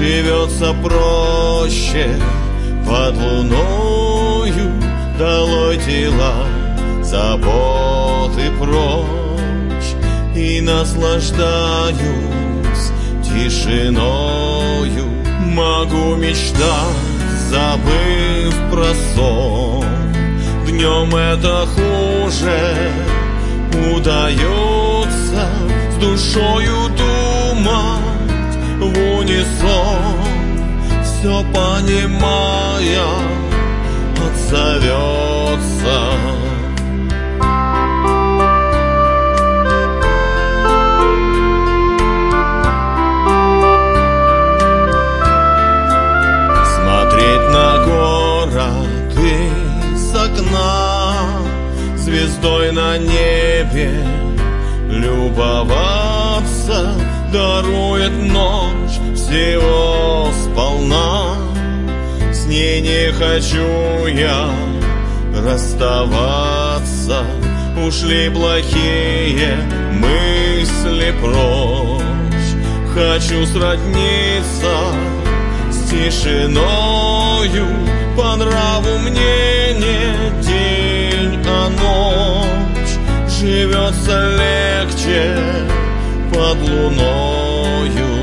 живется проще под луною. Долой дела, заботы прочь, и наслаждаюсь тишиною. Могу мечтать, забыв про сон. Днем это хуже удается с душою думать в унисон, все понимая, отзовется. Смотреть на город из окна, звездой на небе любоваться, дарует ночь всего сполна. С ней не хочу я расставаться, ушли плохие мысли прочь. Хочу сродниться с тишиною, по нраву мне не день, а ночь. Живется легче под луною.